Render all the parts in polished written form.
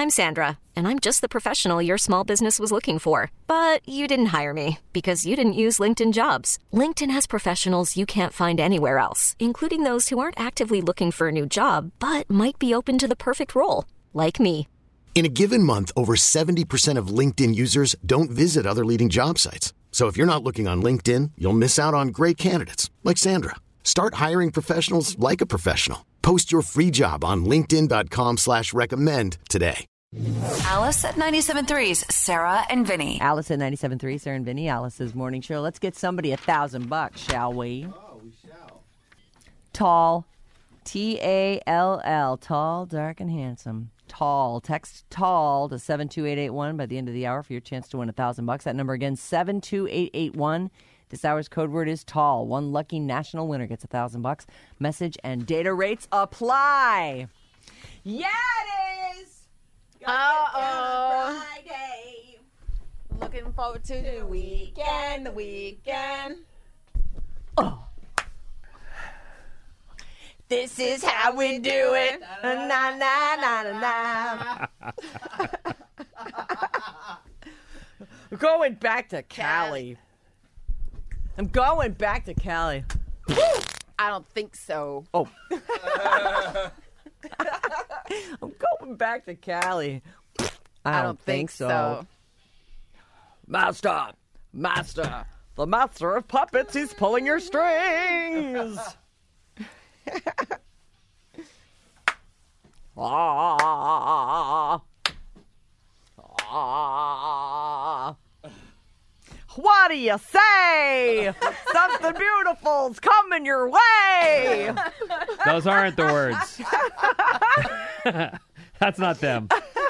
I'm Sandra, and I'm just the professional your small business was looking for. But you didn't hire me because you didn't use LinkedIn Jobs. LinkedIn has professionals you can't find anywhere else, including those who aren't actively looking for a new job, but might be open to the perfect role, like me. In a given month, over 70% of LinkedIn users don't visit other leading job sites. So if you're not looking on LinkedIn, you'll miss out on great candidates like Sandra. Start hiring professionals like a professional. Post your free job on linkedin.com/recommend today. Alice at 97.3's Sarah and Vinny. Alice at 97.3, Sarah and Vinny, Alice's morning show. Let's get somebody $1,000, shall we? Oh, we shall. Tall, T-A-L-L, tall, dark, and handsome. Tall. Text tall to 72881 by the end of the hour for your chance to win $1,000. That number again, 72881. This hour's code word is tall. One lucky national winner gets $1,000. Message and data rates apply. Yeah, it is. Friday. Looking forward to the weekend. Oh. This is how we do it. Na, na, na, na, na. I'm going back to Cali. I'm going back to Cali. I don't think so. Oh. I'm going back to Cali. I don't think so. Master, the master of puppets, he's pulling your strings. What do you say? Something beautiful's coming your way. Those aren't the words. That's not them.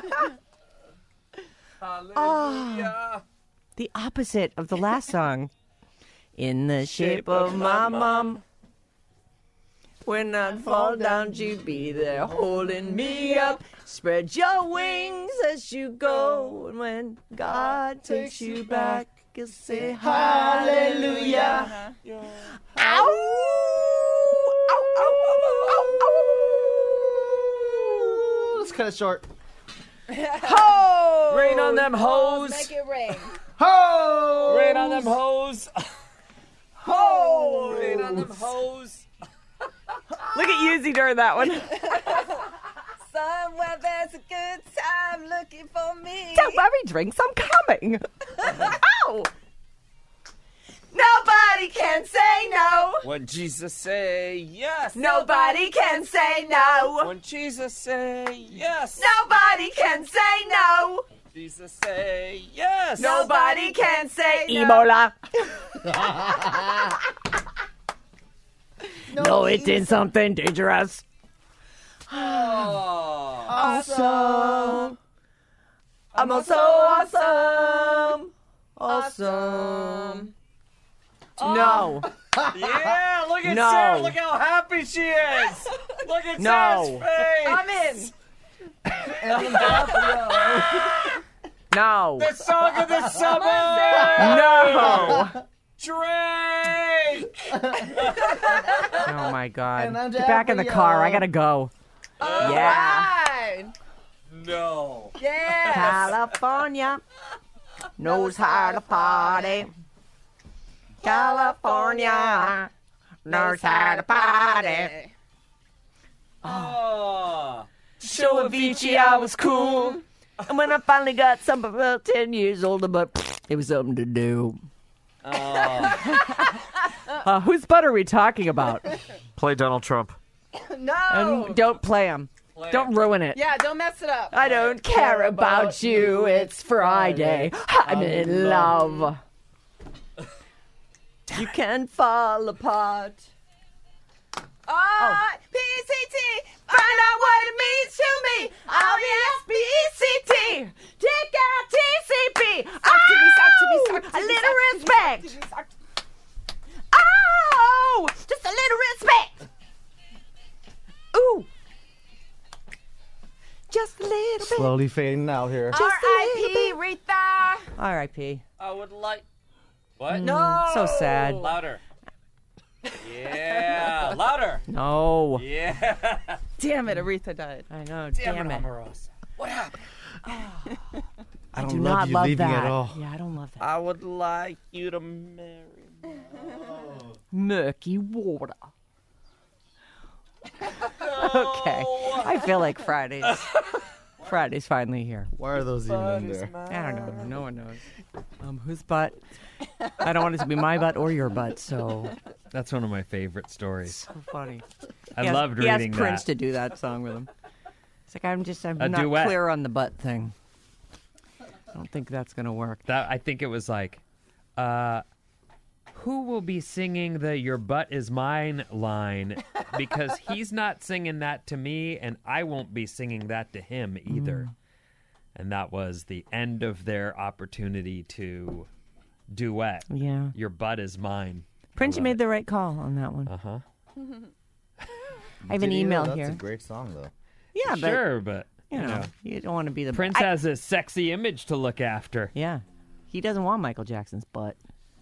Hallelujah. The opposite of the last song. In the shape of my mom. When I fall down, you be there holding me up. Spread your wings as you go. And when God takes you back, you'll say hallelujah. Ow! Ow, ow, ow, ow, ow. Let's cut it short. Ho! Rain on them hoes. Make it rain. Ho! Rain on them hoes. Ho! Rain on them hoes. Look at Yuzi during that one. Somewhere there's a good time looking for me. Don't worry, drinks, I'm coming. Ow! Nobody can say no. When Jesus say yes. Nobody can say no. When Jesus say yes. Nobody can say no. Jesus say yes. Nobody can say no. Ebola. No, it is something dangerous. Oh. Awesome. I'm so awesome. Awesome. No. Yeah, look at No. Sarah. Look how happy she is. Look at No. Sarah's face. I'm in. No. The song of the summer. No. Drake. Oh, my God. And I'm Get back in the car. I got to go. Yeah. Right. No. Yes. California knows how to party. California knows how to party. Oh. Show Avicii, I was cool. And when I finally got something about 10 years older, but it was something to do. Oh. Whose butt are we talking about? Play Donald Trump. No. And don't play him. Don't ruin it. Yeah, don't mess it up. I don't care about you. It's Friday. I'm in love. You can fall apart. PCT, find out what it means to me. R-E-S-P-E-C-T. Take out TCP. A little respect. Oh, just a little respect. Ooh. Just a little bit. Slowly fading out here. R.I.P. Rita. R.I.P. I would like. What? No. So sad. Louder. Yeah. Louder. No. Yeah. Damn it, Aretha died. I know. Damn Damn it, it. Omarosa. What happened? I don't Do love not you love leaving that. at all. Yeah, I don't love that. I would like you to marry me. Murky water. Okay. I feel like Friday's finally here. Why are those even in there? I don't know. No one knows. Whose butt? I don't want it to be my butt or your butt, so That's one of my favorite stories. so funny. I loved He reading asked Prince that. to do that song with him. It's like, I'm A not duet. clear on the butt thing. I don't think that's going to work. That I think it was like, who will be singing the "Your butt is mine" line? Because he's not singing that to me, and I won't be singing that to him either. And that was the end of their opportunity to duet. Yeah. Your butt is mine. Prince, you made the right call on that one. Uh-huh. I have an email That's here. a great song, though. Yeah, but Sure, but you know, you don't want to be the Prince has a sexy image to look after. Yeah. He doesn't want Michael Jackson's butt.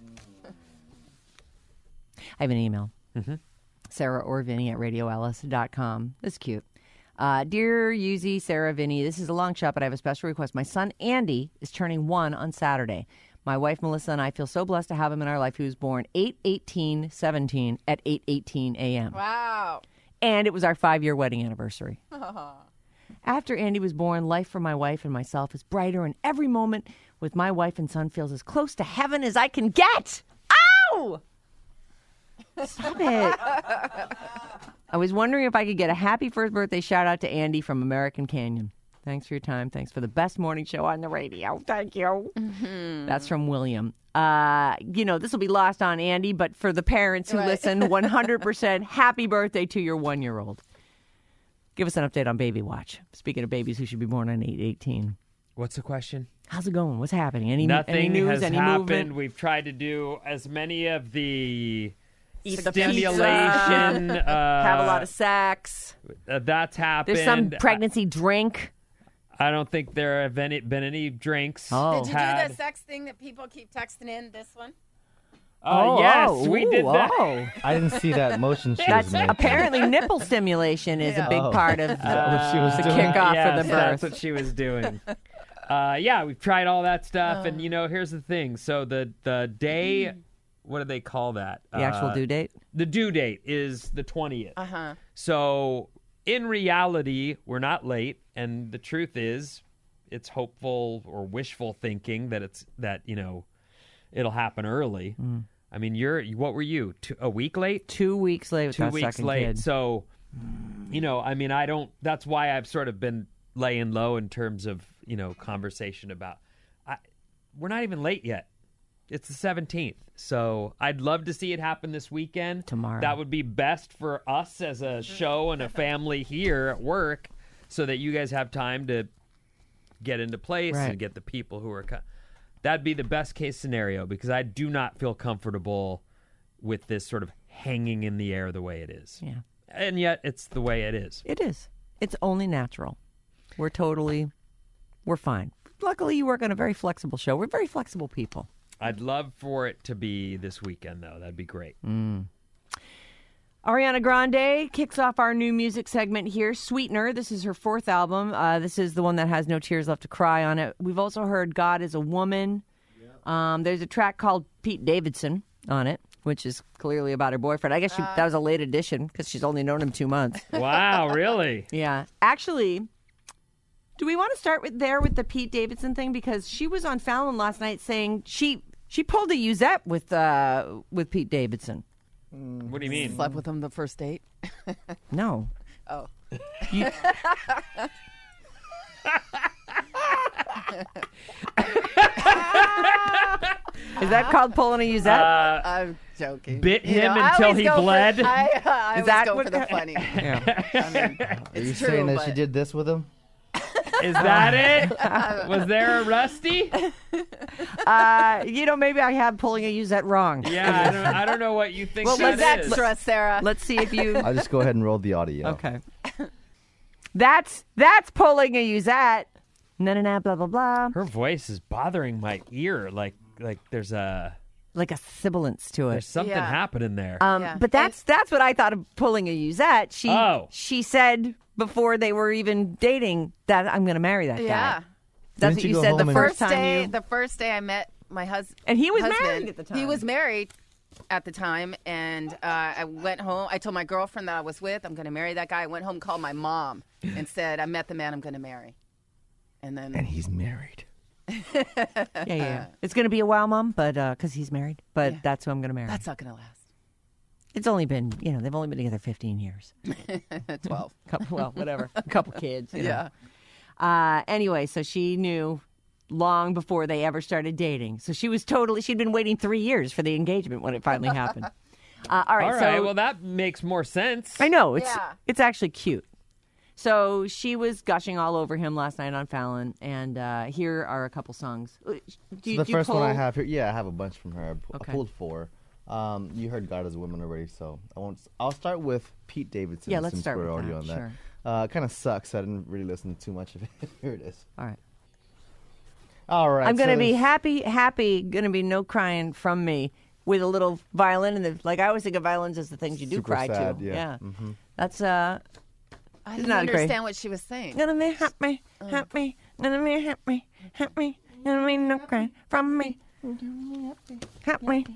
I have an email. Sarah or Vinny at radioellis.com. This is cute. Dear Yuzi, Sarah, Vinny, this is a long shot, but I have a special request. My son, Andy, is turning 1 on Saturday. My wife, Melissa, and I feel so blessed to have him in our life. He was born 8/18/17 at 8:18 a.m. Wow. And it was our 5-year wedding anniversary. After Andy was born, life for my wife and myself is brighter, and every moment with my wife and son feels as close to heaven as I can get. Ow! Stop it. I was wondering if I could get a happy first birthday shout out to Andy from American Canyon. Thanks for your time. Thanks for the best morning show on the radio. Thank you. That's from William. This will be lost on Andy, but for the parents who listen, 100% happy birthday to your 1-year-old. Give us an update on Baby Watch. Speaking of babies who should be born on 8/18. What's the question? How's it going? What's happening? Any Nothing news? has Any happened. movement? We've tried to do as many of the Eat the stimulation. Have a lot of sex. That's happened. There's some pregnancy drink. I don't think there have been any drinks. Oh. Did you do the sex thing that people keep texting in? This one? Yes, we did that. Oh. I didn't see that motion she That's was making. apparently nipple stimulation is a big Oh. part of What she was the doing. kickoff Yes, for the that's birth. what she was doing. We've tried all that stuff, and here's the thing. So the day, what do they call that? The actual due date? The due date is the 20th. Uh-huh. So in reality, we're not late, and the truth is, it's hopeful or wishful thinking that it'll happen early. I mean, what were you? A week late? 2 weeks late with 2 that weeks second late. kid. So, I don't. That's why I've sort of been laying low in terms of conversation about. We're not even late yet. It's the 17th, so I'd love to see it happen this weekend. Tomorrow. That would be best for us as a show and a family here at work, so that you guys have time to get into place Right. and get the people who are. That'd be the best case scenario, because I do not feel comfortable with this sort of hanging in the air the way it is. Yeah. And yet it's the way it is. It is. It's only natural. We're fine. Luckily, you work on a very flexible show. We're very flexible people. I'd love for it to be this weekend, though. That'd be great. Ariana Grande kicks off our new music segment here, Sweetener. This is her 4th album. This is the one that has No Tears Left to Cry on it. We've also heard God is a Woman. There's a track called Pete Davidson on it, which is clearly about her boyfriend. I guess that was a late addition because she's only known him 2 months. Wow, really? Yeah. Actually, do we want to start with the Pete Davidson thing? Because she was on Fallon last night saying she pulled a Uzette with Pete Davidson. What do you mean? Slept with him the first date? No. Oh. Is that called pulling a Uzette? I'm joking. Bit him I until always he go for- bled? I Is always that go what for the that- funny. Yeah. I mean, Are you it's saying true, that she but- did this with him? Is that it? Was there a Rusty? Maybe I have pulling a Uzette wrong. Yeah, I don't know what you think Well, that She's is. extra, Sarah. Let's see if you. I'll just go ahead and roll the audio. Okay. That's pulling a Uzette. Na blah blah blah. Her voice is bothering my ear. Like there's Like a sibilance to it. something Yeah. happening there. Yeah. But that's what I thought of pulling a Uzette. Oh. She said before they were even dating that I'm going to marry that Yeah. guy. That's Didn't what you you go said home the and- first time you... The first day I met my husband. And he was married at the time. He was married at the time, and I went home. I told my girlfriend that I was with, I'm going to marry that guy. I went home, called my mom, and said, I met the man I'm going to marry. And he's married. Yeah. It's going to be a while, Mom, but because he's married. But that's who I'm going to marry. That's not going to last. It's only been, they've only been together 15 years. 12. Well, whatever. A couple kids. Yeah. Anyway, so she knew long before they ever started dating. So she'd been waiting 3 years for the engagement when it finally happened. All right. Well, that makes more sense. I know. It's actually cute. So she was gushing all over him last night on Fallon, and here are a couple songs. The first one I have here, I have a bunch from her. I Okay. pulled 4. You heard God is a Woman already, so I'll start with Pete Davidson. Yeah, let's since start we're with already that, on sure. that. Kind of sucks. I didn't really listen to too much of it. Here it is. All right. All right. I'm going to be happy, going to be no crying from me with a little violin. And I always think of violins as the things you do Super cry sad, to. yeah. That's, I didn't not understand what she was saying. gonna be happy, gonna be happy, gonna be no crying from me. Happy.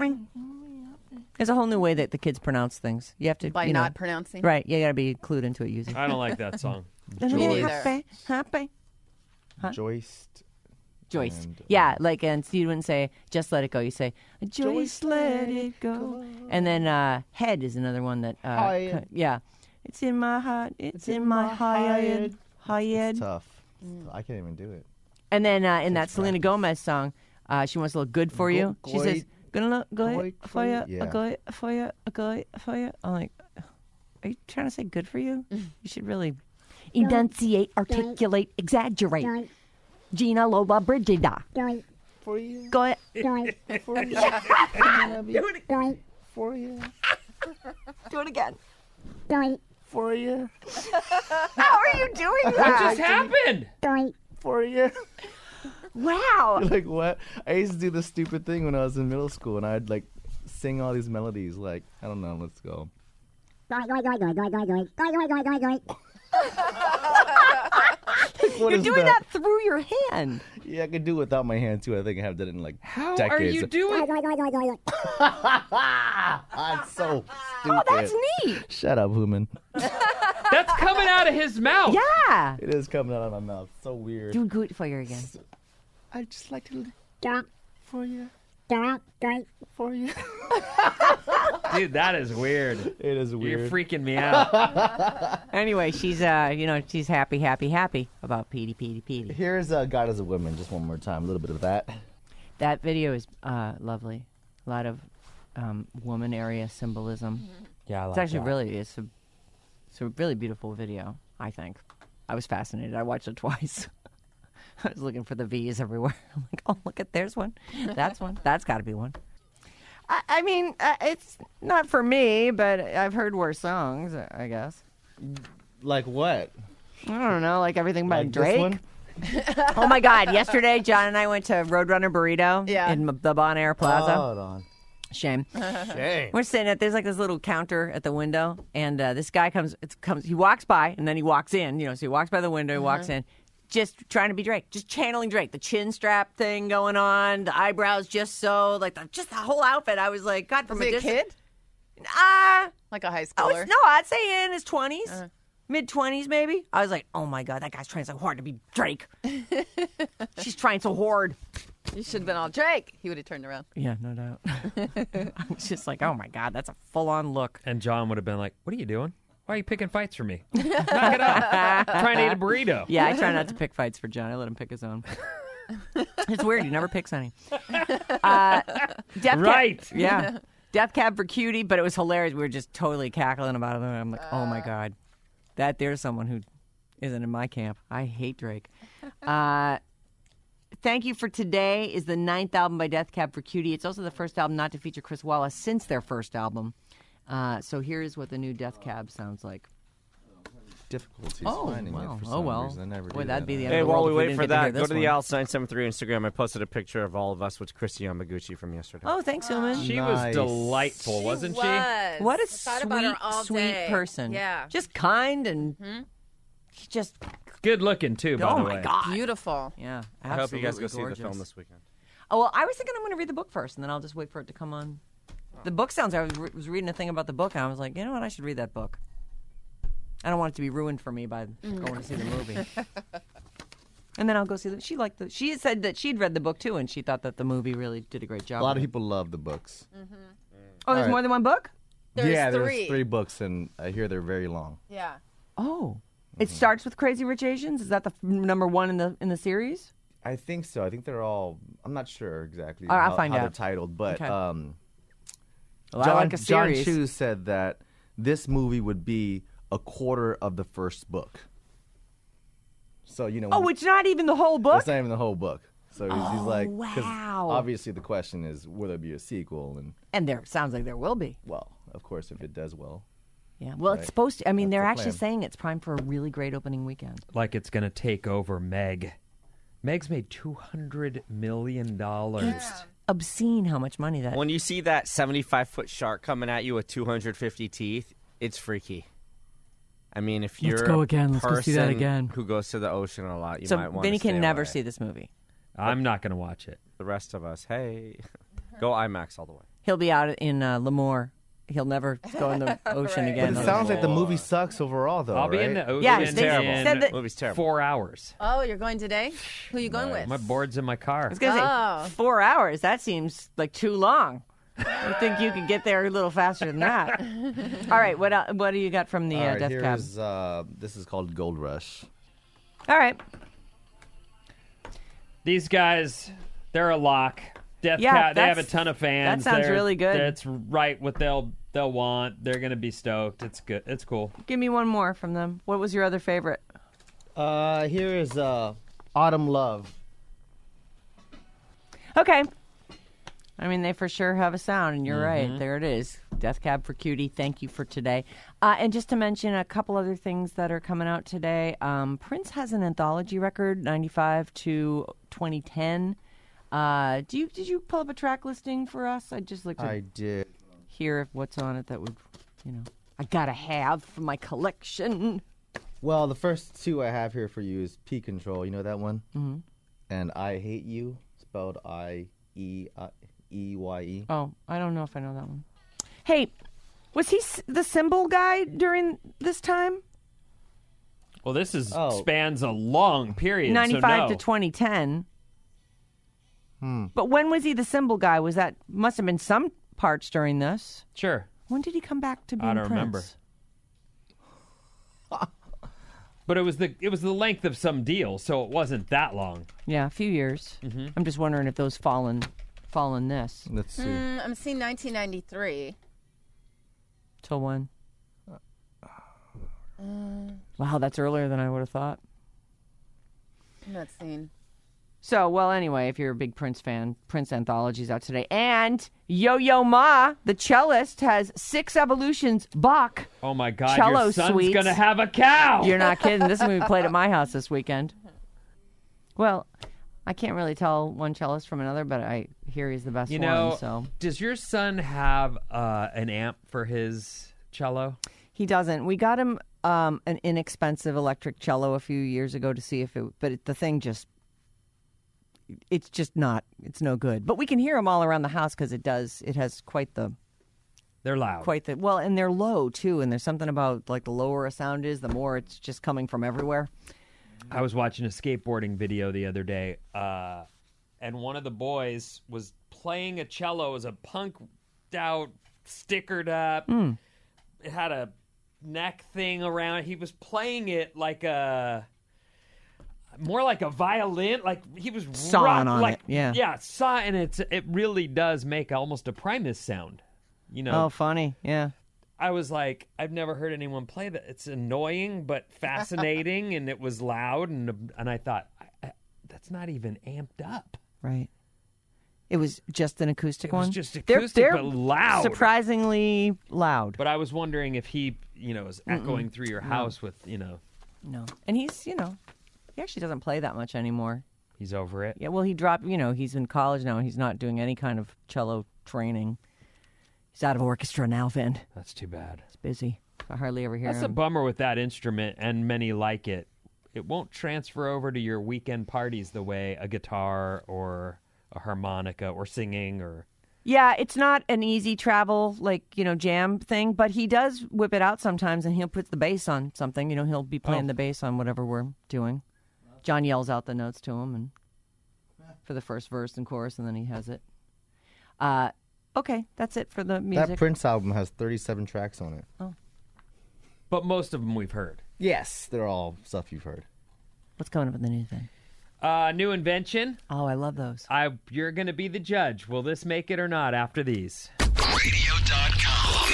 There's a whole new way that the kids pronounce things. You have to, By not pronouncing? Right, you got to be clued into it using. I don't like that song. Gonna Me be neither. happy. Joyce. Joyce. And, Yeah, and so you wouldn't say, just let it go. You say, Joyce, let it go. And then head is another one that, Head. yeah. It's in my heart, it's in my head. It's tough. I can't even do it. And then in that Selena Gomez song, she wants a little good for you. She says, gonna look good for you, Yeah. good for you, good for you. I'm like, are you trying to say good for you? You should really enunciate, articulate, exaggerate. Gina Lola Brigida. For you. Go ahead. For you. For you. Do it again. For you. How are you doing What that? just happened? For you. Wow. Like what? I used to do this stupid thing when I was in middle school, and I'd sing all these melodies. I don't know. Let's go. You're doing that through your hand. Yeah, I could do it without my hand too. I think I have done it in How decades. are you doing? I'm so stupid. Oh, that's neat. Shut up, Human. That's coming out of his mouth. Yeah. It is coming out of my mouth. So weird. Do good for you again. I just like to for you. For you. Dude, that is weird. It is You're weird. freaking me out. Anyway, she's she's happy about Petey. Here's God as a Woman. Just one more time. A little bit of that. That video is lovely. A lot of woman area symbolism. Yeah, I like It's actually that. really it's a really beautiful video, I think. I was fascinated. I watched it twice. I was looking for the V's everywhere. I'm like, oh, look at there's one. That's one. That's got to be one. I mean, it's not for me, but I've heard worse songs, I guess. Like what? I don't know, like everything by Like Drake. this one? Oh my God! Yesterday, John and I went to Roadrunner Burrito in the Bon Air Plaza. Hold on. Shame. Shame. We're sitting at there's this little counter at the window, and this guy comes. He walks by, and then he walks in. So he walks by the window, he walks in, just trying to be Drake, just channeling Drake. The chin strap thing going on, the eyebrows just so just the whole outfit. I was like, God, from Was he a kid? Like a high schooler? No, I'd say in his 20s. Mid-20s, maybe. I was like, oh, my God, that guy's trying so hard to be Drake. She's trying so hard. You should have been all Drake. He would have turned around. Yeah, no doubt. I was just like, oh, my God, that's a full-on look. And John would have been like, what are you doing? Why are you picking fights for me? Knock it off. Trying to eat a burrito. Yeah, I try not to pick fights for John. I let him pick his own. It's weird. He never picks any. Right. Yeah. Death Cab for Cutie, but it was hilarious. We were just totally cackling about it. I'm like, oh, my God. There's someone who isn't in my camp. I hate Drake. Thank You for Today is the 9th album by Death Cab for Cutie. It's also the first album not to feature Chris Wallace since their first album. So here's what the new Death Cab sounds like. Difficulties finding wow. it for Oh, some well. reason. I never Boy, do that'd that. be the end Hey, of the while world we if wait didn't for get to hear that, go this to the one. Alice973 Instagram. I posted a picture of all of us with Christy Yamaguchi from yesterday. Oh, thanks, Suman. She Nice. was delightful, wasn't she? What a I thought about her all sweet day. person. Yeah. Just kind and he just good looking too, by Oh the my way. God. Beautiful. Yeah, I hope absolutely you guys go see gorgeous. the film this weekend. Oh, well, I was thinking I'm going to read the book first, and then I'll just wait for it to come on. The book sounds. I was reading a thing about the book, and I was like, you know what? I should read that book. I don't want it to be ruined for me by going to see the movie. And then I'll go see the. She said that she'd read the book too, and she thought that the movie really did a great job. A lot with of it. people love the books. Oh, there's All right. more than one book. There's There's 3. 3 books, and I hear they're very long. Yeah. Oh, it starts with Crazy Rich Asians. Is that the number one in the series? I think so. I think they're all. I'm not sure exactly All right, I'll how, find how out. they're titled, but Okay. John, I like a John series. Chu said that this movie would be a quarter of the first book. So Oh, it's not even the whole book. it's not even the whole book. So he's like, 'cause wow. obviously the question is, will there be a sequel? And And there sounds like there will be. well, of course, if it does well. Yeah. Well, it's Right. supposed to. I mean, That's they're the actually plan. saying it's primed for a really great opening weekend. Like it's going to take over Meg. Meg's made $200 million. Obscene how much money that. When you see that 75-foot shark coming at you with 250 teeth, it's freaky. I mean, if you're go again. Let's go see that person again. who goes to the ocean a lot, you So might want Vinny to stay can never away. see this movie. I'm not going to watch it. The rest of us, hey, go IMAX all the way. He'll be out in Lemoore. He'll never go in the ocean Right. again. But it sounds like the movie sucks overall, though. I'll be right? in the ocean Yeah, they in said that- Movie's terrible. 4 hours. Oh, you're going today? Who are you going with? My board's in my car. I was gonna Oh. say 4 hours. That seems like too long. I think you could get there a little faster than that. All right, what do you got from the All right, Death Cab? here's this is called Gold Rush. All right. These guys, they're a lock. Death Yeah, Cab, they have a that's- ton of fans. that sounds They're- really good. That's right what they'll want. They're going to be stoked. It's good. It's cool. Give me one more from them. What was your other favorite? Here is Autumn Love. Okay. I mean, they for sure have a sound, and you're right. There it is. Death Cab for Cutie. Thank you for today. And just to mention a couple other things that are coming out today. Prince has an anthology record, 95 to 2010. Did you pull up a track listing for us? I'd just like to I did. hear what's on it that would, I gotta have for my collection. Well, the first 2 I have here for you is P Control. You know that one? Mm-hmm. And I Hate You, spelled IEYE. Oh, I don't know if I know that one. Hey, was he the cymbal guy during this time? Well, this is Oh. spans a long period. 95 so to no. 2010. But when was he the cymbal guy? Must have been some parts during this. Sure. When did he come back to being I don't Prince? remember. But it was the length of some deal, so it wasn't that long. Yeah, a few years. I'm just wondering if those fall in this. Let's see. I'm seeing 1993. Till when? Wow, that's earlier than I would have thought. I'm not seeing. So, well, anyway, if you're a big Prince fan, Prince Anthology's out today. And Yo-Yo Ma, the cellist, has 6 Evolutions Bach. Oh my God, Cello your son's suites. gonna have a cow. You're not kidding. This movie played at my house this weekend. Well, I can't really tell one cellist from another, but I hear he's the best You know, one. So does your son have an amp for his cello? he doesn't. We got him an inexpensive electric cello a few years ago to see if it. But the thing just. It's just not. It's no good. But we can hear them all around the house because it does. It has quite the. They're loud. Well, and they're low too. And there's something about like the lower a sound is, the more it's just coming from everywhere. I was watching a skateboarding video the other day, and one of the boys was playing a cello as a punked out, stickered up. It had a neck thing around. He was playing it like more like a violin. Like he was Sawing on like, it, yeah. yeah, saw, and it really does make almost a Primus sound. You know, Oh, funny. Yeah. I was like, I've never heard anyone play that. It's annoying but fascinating, and it was loud, and I thought that's not even amped up. Right. It was just an acoustic It was one? just They're acoustic, but loud. Surprisingly loud. But I was wondering if he, is echoing through your house with, No. And he's, he actually doesn't play that much anymore. he's over it. Yeah, well, he dropped, he's in college now. He's not doing any kind of cello training. He's out of orchestra now, Vin. That's too bad. He's busy. I hardly ever hear That's a him. bummer with that instrument, and many like it. it won't transfer over to your weekend parties the way a guitar or a harmonica or singing or... Yeah, it's not an easy travel, jam thing, but he does whip it out sometimes, and he'll put the bass on something. He'll be playing the bass on whatever we're doing. John yells out the notes to him and for the first verse and chorus, and then he has it. Okay, that's it for the music. That Prince album has 37 tracks on it. Oh. But most of them we've heard. Yes, they're all stuff you've heard. What's coming up in the news then? New invention. Oh, I love those. You're going to be the judge. Will this make it or not after these? Radio.com.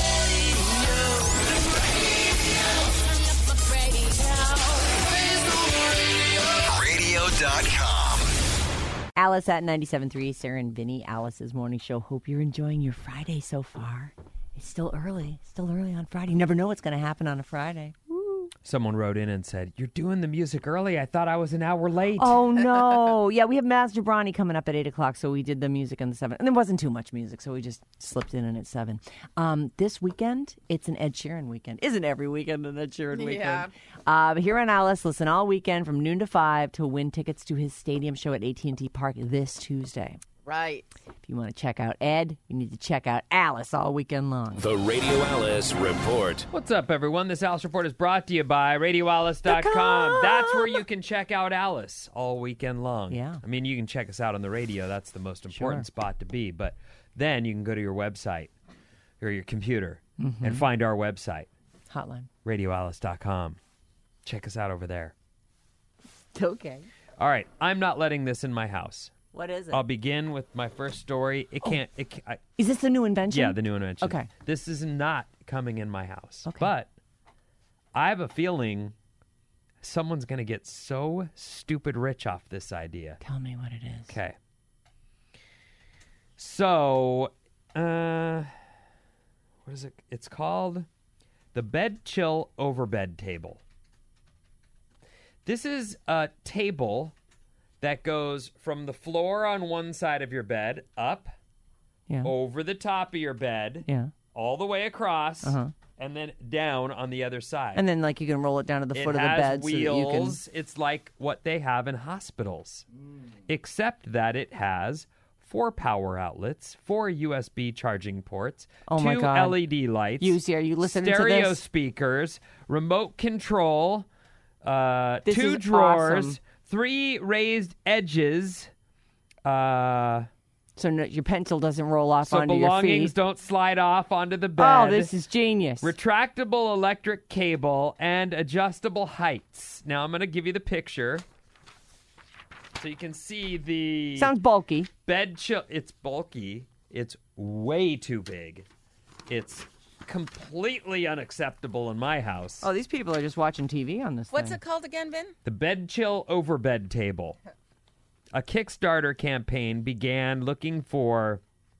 Radio.com. Alice at 97.3, Sarah and Vinny, Alice's morning show. Hope you're enjoying your Friday so far. It's still early. Still early on Friday. You never know what's going to happen on a Friday. Someone wrote in and said, "You're doing the music early. I thought I was an hour late." Oh, no. Yeah, we have Maz Jobrani coming up at 8 o'clock, so we did the music on the 7. And there wasn't too much music, so we just slipped in at 7. This weekend, it's an Ed Sheeran weekend. Isn't every weekend an Ed Sheeran weekend? Yeah. Here on Alice, listen all weekend from noon to 5 to win tickets to his stadium show at AT&T Park this Tuesday. Right. If you want to check out Ed, you need to check out Alice all weekend long. The Radio Alice Report. What's up, everyone? This Alice Report is brought to you by RadioAlice.com. That's where you can check out Alice all weekend long. Yeah. I mean, you can check us out on the radio. That's the most important spot to be. But then you can go to your website or your computer and find our website. Hotline. RadioAlice.com. Check us out over there. Okay. All right. I'm not letting this in my house. What is it? I'll begin with my first story. Is this the new invention? Yeah, the new invention. Okay. This is not coming in my house. Okay. But I have a feeling someone's going to get so stupid rich off this idea. Tell me what it is. Okay. So, what is it? It's called the Bed Chill Overbed Table. This is a table that goes from the floor on one side of your bed up, over the top of your bed, all the way across, and then down on the other side. And then, you can roll it down to the foot of the bed. It has wheels. So that you can... It's like what they have in hospitals, except that it has 4 power outlets, 4 USB charging ports, 2 LED lights, are you listening to stereo this? Speakers, remote control, 2 is drawers. awesome. 3 raised edges. So your pencil doesn't roll off onto your feet. So belongings don't slide off onto the bed. Oh, this is genius. Retractable electric cable and adjustable heights. Now I'm going to give you the picture so you can see the... Sounds bulky. Bed chill. It's bulky. It's way too big. It's completely unacceptable in my house. Oh, these people are just watching TV on this What's thing. it called again, Vin? The Bed Chill Overbed Table. A Kickstarter campaign began looking for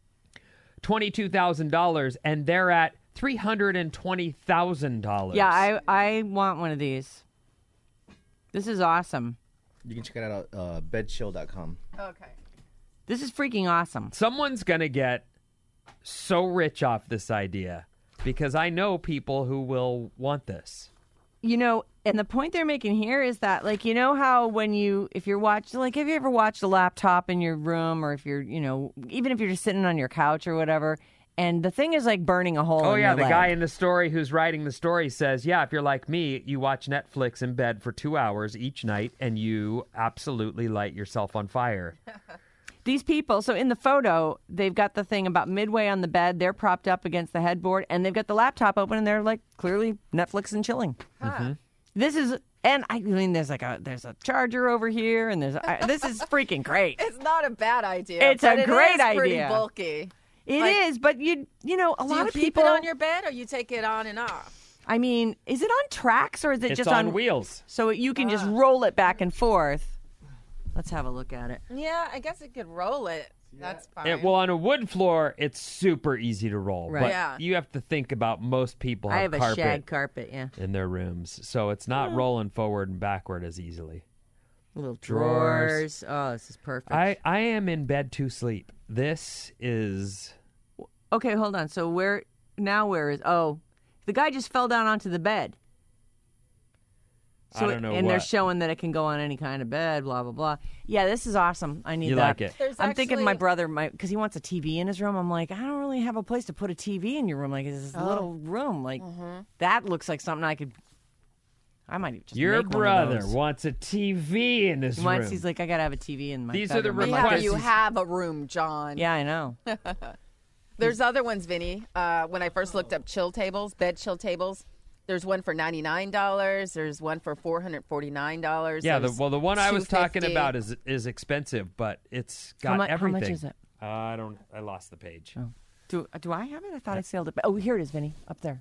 $22,000, and they're at $320,000. Yeah, I want one of these. This is awesome. You can check it out at bedchill.com. Okay. This is freaking awesome. Someone's going to get so rich off this idea because I know people who will want this. And the point they're making here is that, how if you're watching, have you ever watched a laptop in your room, or if you're, even if you're just sitting on your couch or whatever, and the thing is burning a hole in your the leg. guy in the story who's writing the story says, if you're like me, you watch Netflix in bed for 2 hours each night, and you absolutely light yourself on fire. These people, so in the photo, they've got the thing about midway on the bed. They're propped up against the headboard, and they've got the laptop open, and they're clearly Netflix and chilling. Huh. This is, and I mean, there's a charger over here, and this is freaking great. It's not a bad idea. It's a great idea. Pretty idea. Bulky. It is, but a lot of keep people it on your bed, or you take it on and off? I mean, is it on tracks, or is it It's just on wheels? So you can just roll it back and forth. Let's have a look at it. Yeah, I guess it could roll it. That's fine. On a wood floor, it's super easy to roll. Right. But Yeah. you have to think about most people have, I have a carpet shag carpet, in their rooms. So it's not rolling forward and backward as easily. Little drawers. Oh, this is perfect. I am in bed to sleep. This is... Okay, hold on. So where is... Oh, the guy just fell down onto the bed. I don't know and what. they're showing that it can go on any kind of bed, blah, blah, blah. Yeah, this is awesome. I need You that. like it. I'm thinking my brother might, because he wants a TV in his room. I'm like, I don't really have a place to put a TV in your room. Like, it's this little room. Like, that looks like something I might just Your make one of brother those. wants a TV in his room. He's like, I got to have a TV in my These are the bedroom. I'm Yeah, like, requests. you this is- have a room, John. Yeah, I know. There's other ones, Vinny. When I first looked up chill tables, bed chill tables, there's one for $99. There's one for $449. Yeah, there's the one I was talking $250. about is expensive, but it's got How everything. much is it? I lost the page. Do I have it? I thought I sailed it. Oh, here it is, Vinny, up there.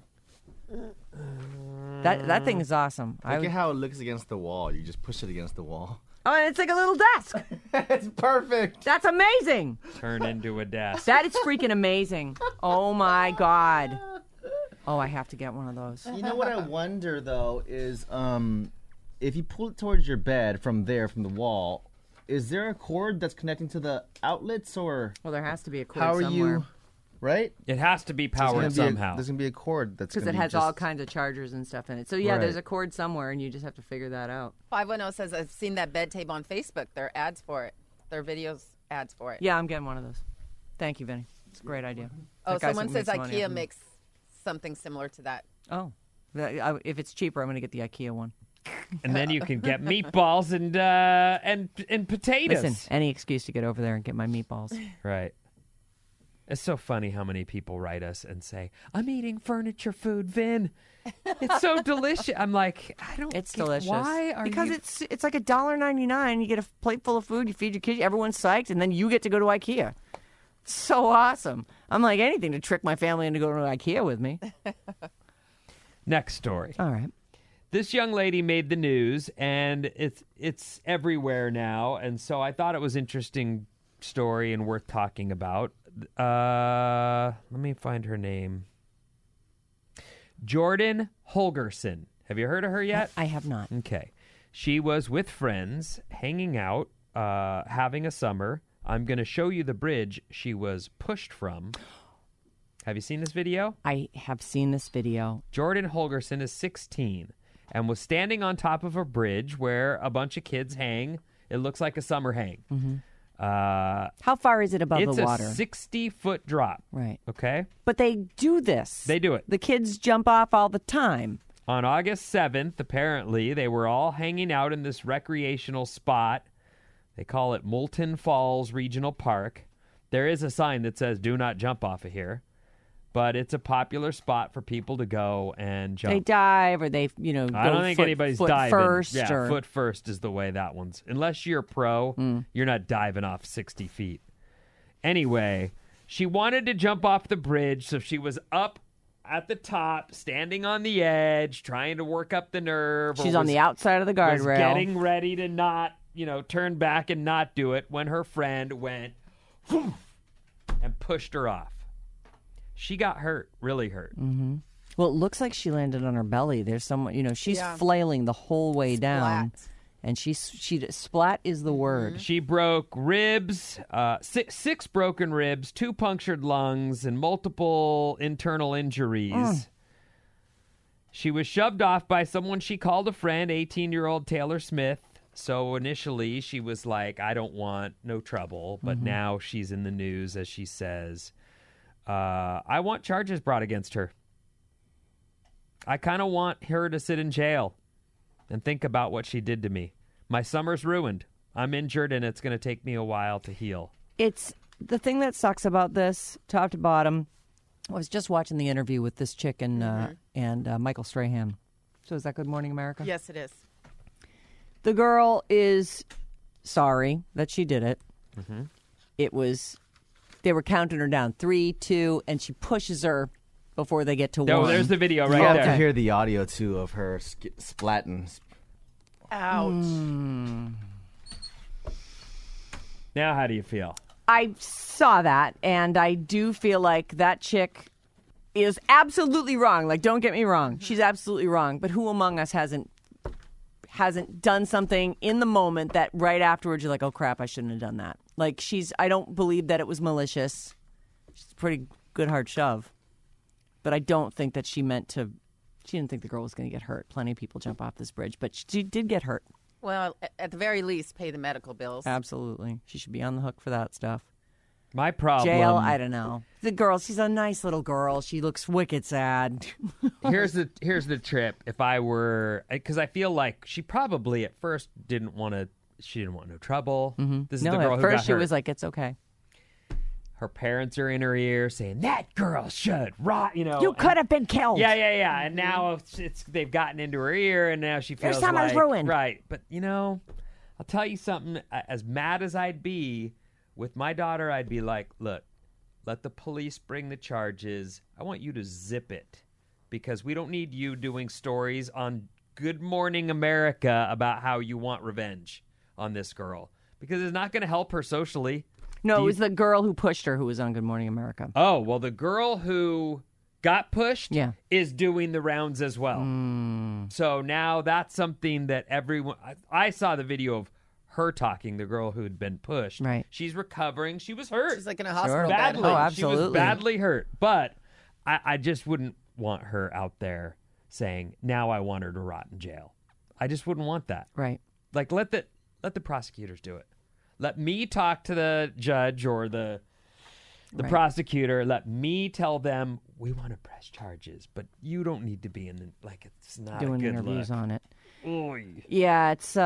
That thing is awesome. Look at how it looks against the wall. You just push it against the wall. Oh, and it's like a little desk. It's perfect. That's amazing. Turn into a desk. That is freaking amazing. Oh my God. Oh, I have to get one of those. You know what I wonder though is if you pull it towards your bed from the wall, is there a cord that's connecting to the outlets or Well, there has to be a cord how are somewhere. you? Right? It has to be powered somehow. There's gonna be a cord that's Because gonna it be has just, all kinds of chargers and stuff in it. So yeah, there's Right. a cord somewhere, and you just have to figure that out. 510 says, I've seen that bed table on Facebook. There are ads for it. There are videos ads for it. Yeah, I'm getting one of those. Thank you, Vinny. It's a great idea. Oh, That guy someone says makes money IKEA off of it. makes something similar to that. Oh, if it's cheaper, I'm going to get the IKEA one. And then you can get meatballs and potatoes. Listen, any excuse to get over there and get my meatballs. Right. It's so funny how many people write us and say, "I'm eating furniture food, Vin. It's so delicious." I'm like, I don't. It's get delicious. Why are because you? it's like $1.99. You get a plate full of food. You feed your kids. Everyone's psyched, and then you get to go to IKEA. It's so awesome. I'm like anything to trick my family into going to IKEA with me. Next story. All right. This young lady made the news, and it's everywhere now. And so I thought it was interesting story and worth talking about. Let me find her name. Jordan Holgerson. Have you heard of her yet? I have not. Okay. She was with friends, hanging out, having a summer. I'm going to show you the bridge she was pushed from. Have you seen this video? I have seen this video. Jordan Holgerson is 16 and was standing on top of a bridge where a bunch of kids hang. It looks like a summer hang. Mm-hmm. How far is it above It's the water? a 60-foot drop. Right. Okay? But they do this. They do it. The kids jump off all the time. On August 7th, apparently, they were all hanging out in this recreational spot. They call it Moulton Falls Regional Park. There is a sign that says, "Do not jump off of here." But it's a popular spot for people to go and jump. They dive or they, go I don't think anybody's foot diving. first. Yeah, or... foot first is the way that one's. Unless you're a pro, Mm. you're not diving off 60 feet. Anyway, she wanted to jump off the bridge, so she was up at the top, standing on the edge, trying to work up the nerve. She's on the outside of the was guardrail. getting ready to not, turn back and not do it when her friend went whoosh, and pushed her off. She got hurt, really hurt. Mm-hmm. Well, it looks like she landed on her belly. There's someone, she's Yeah. flailing the whole way down. Splat. And she splat is the word. She broke ribs, six broken ribs, 2 punctured lungs, and multiple internal injuries. She was shoved off by someone she called a friend, 18-year-old Taylor Smith. So initially she was like, I don't want no trouble. But now she's in the news, as she says, I want charges brought against her. I kind of want her to sit in jail and think about what she did to me. My summer's ruined. I'm injured, and it's going to take me a while to heal. It's the thing that sucks about this, top to bottom. I was just watching the interview with this chick and Michael Strahan. So is that Good Morning America? Yes, it is. The girl is sorry that she did it. Mm-hmm. They were counting her down 3, 2, and she pushes her before they get to 1. Oh, there's the video right You have there. to hear the audio too of her splatting. Ouch. Now, how do you feel? I saw that, and I do feel like that chick is absolutely wrong. Like, don't get me wrong. She's absolutely wrong. But who among us hasn't done something in the moment that right afterwards you're like, oh, crap, I shouldn't have done that. Like, I don't believe that it was malicious. She's a pretty good hard shove. But I don't think that she meant to She didn't think the girl was going to get hurt. Plenty of people jump off this bridge, but she did get hurt. Well, at the very least, pay the medical bills. Absolutely. She should be on the hook for that stuff. My problem. Jail, I don't know. The girl, she's a nice little girl. She looks wicked sad. Here's the trip. If I were, because I feel like she probably at first didn't want no trouble. This is the girl at who first got she hurt. was like, it's okay. Her parents are in her ear saying, that girl should rot, You could have been killed. Yeah. And now they've gotten into her ear, and now she feels Your summer's like, ruined. Right. But, I'll tell you something. As mad as I'd be with my daughter, I'd be like, look, let the police bring the charges. I want you to zip it, because we don't need you doing stories on Good Morning America about how you want revenge on this girl, because it's not going to help her socially. No, it was the girl who pushed her who was on Good Morning America. Oh, well, the girl who got pushed is doing the rounds as well. So now that's something that everyone... I saw the video of her talking, the girl who'd been pushed. Right. She's recovering. She was hurt. She's like in a hospital badly. bed. Oh, absolutely. She was badly hurt. But I just wouldn't want her out there saying, now I want her to rot in jail. I just wouldn't want that. Right. Like, let the prosecutors do it. Let me talk to the judge or the prosecutor. Let me tell them we want to press charges, but you don't need to be in it's not Doing a good interviews look. on it. Oy. Yeah, it's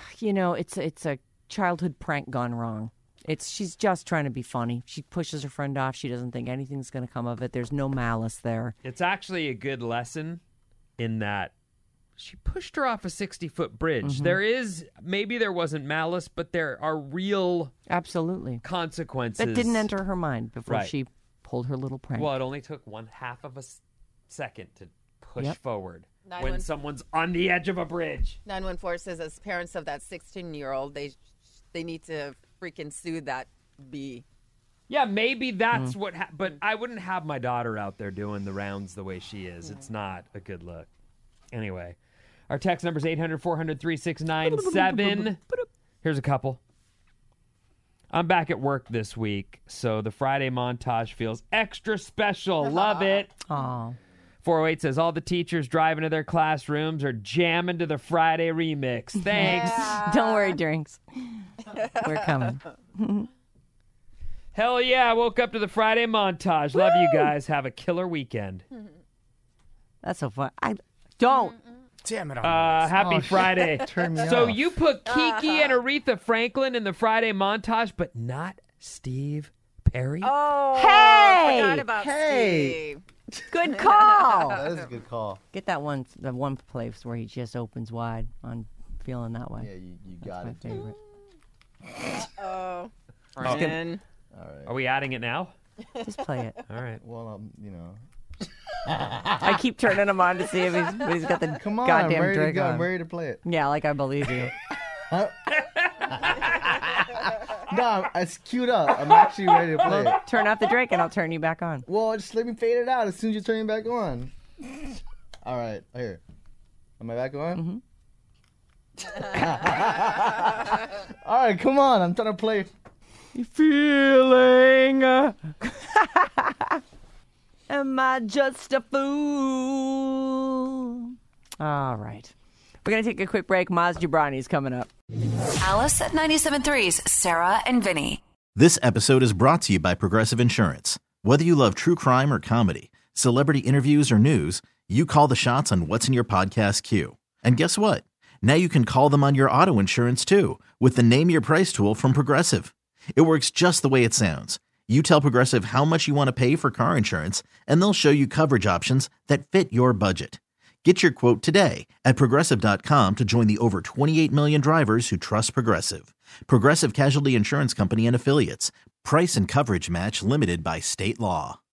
it's a childhood prank gone wrong. She's just trying to be funny. She pushes her friend off. She doesn't think anything's going to come of it. There's no malice there. It's actually a good lesson in that she pushed her off a 60-foot bridge. Maybe there wasn't malice, but there are real consequences. That didn't enter her mind before Right. she pulled her little prank. Well, it only took 1/2 of a second to push forward when 911 someone's on the edge of a bridge. 914 says, as parents of that 16-year-old, they need to freaking sue that bee. Yeah, maybe that's what but I wouldn't have my daughter out there doing the rounds the way she is. It's not a good look. Anyway, our text number is 800-400-3697. Here's a couple. I'm back at work this week, so the Friday montage feels extra special. Love it. Aw. 408 says, all the teachers driving to their classrooms are jamming to the Friday remix. Thanks. Don't worry, drinks. We're coming. Hell yeah, I woke up to the Friday montage. Love you guys. Have a killer weekend. That's so fun. Don't. Damn it. Happy Friday. Turn me So off. you put Kiki and Aretha Franklin in the Friday montage, but not Steve Perry? Oh, Hey! forgot about Hey! Steve. Good call. That is a good call. Get the one place where he just opens wide on Feeling That Way. Yeah, you got My it. favorite. Oh, All friend. right. Are we adding it now? Just play it. All right. Well, I keep turning him on to see if he's got the come on. goddamn I'm ready to drink go. on. I'm ready to play it. Yeah, like I believe you. No, it's queued up. I'm actually ready to play it. Turn off the drink and I'll turn you back on. Well, just let me fade it out as soon as you turn it back on. All right, here. Am I back on? Mm-hmm. All right, come on. I'm trying to play. Feeling. Am I just a fool? All right. We're going to take a quick break. Maz Jobrani's coming up. Alice at 97.3's Sarah and Vinny. This episode is brought to you by Progressive Insurance. Whether you love true crime or comedy, celebrity interviews or news, you call the shots on what's in your podcast queue. And guess what? Now you can call them on your auto insurance too with the Name Your Price tool from Progressive. It works just the way it sounds. You tell Progressive how much you want to pay for car insurance, and they'll show you coverage options that fit your budget. Get your quote today at Progressive.com to join the over 28 million drivers who trust Progressive. Progressive Casualty Insurance Company and Affiliates. Price and coverage match limited by state law.